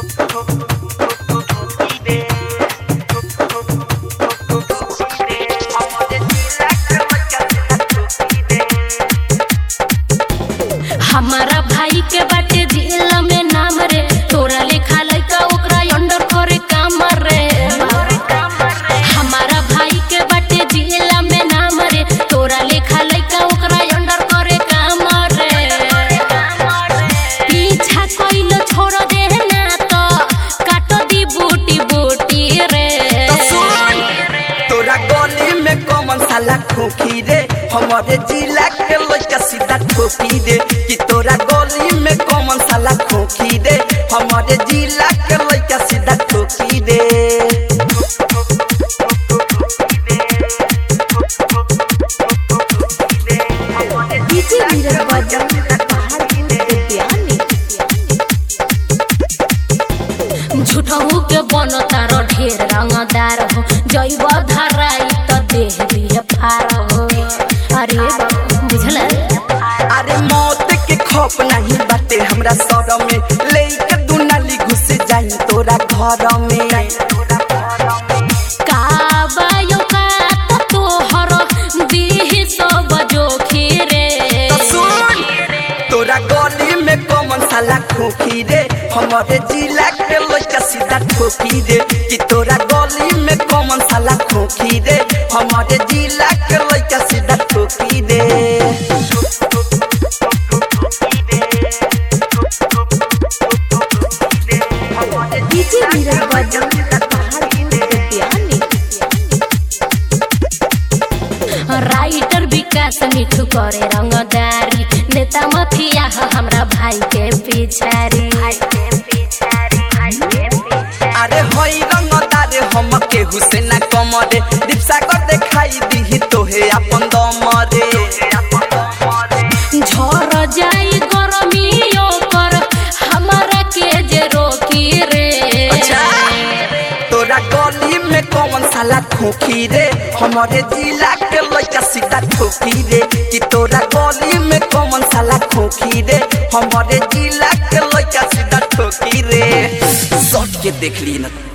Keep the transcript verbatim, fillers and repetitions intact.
हमारा भाई के बाटे जिला में नाम रे, तोरा लेखा लइका ओकरा अंडर करे काम रे। हमारा भाई के बाटे जिला में नाम रे, तोरा लेखा लइका ओकरा अंडर करे काम रे। पीछा कइलो छोड़ दे ना तो काट दी बूटी बूटी रे। तोरा गली में कौन साला खोखी रे, हमारे जिला के लइका सीधा ठोकी दे। कि तोरा गली में कौन साला खोखी रे, हमारे जिला के लइका सीधा ठोकी दे। झूठहू के बनो तारो ढेर रंगदार हो, जैब धराई तो देह भी फार हो। अरे बुझल अरे मौत के खौफ नहीं बाटे हमरा सर में, लेके दुनाली घुस जाई तोरा घर में। काबायो का तो तोहर दीह सब जोखी रे। तोरा गली में कौन साला खोखी रे, हमारे जिला के लइका सीधा ठोकी रे। कि तोरा गली में कौन साला खोखी रे, हमारे जिला के लइका सीधा ठोकी रे। राइटर विकास मिठू करे रंगदारी, नेता मफिया हमरा भाई के पिछारी। अरे होई रंगदार हम के हुसैन कमरे, दीपसा कर देखाई दी तोहे अपन दम रे। झर जाई गरमियो कर हमरा के जे रोकी रे। तोरा गली में कौन साला खोखी रे, हमारे जिला के लइका सीधा ठोकी रे। कि तोरा गली में कौन साला खोखी रे, हमारे जिला के लइका सीधा ठोकी रे। सब के देख ली ना।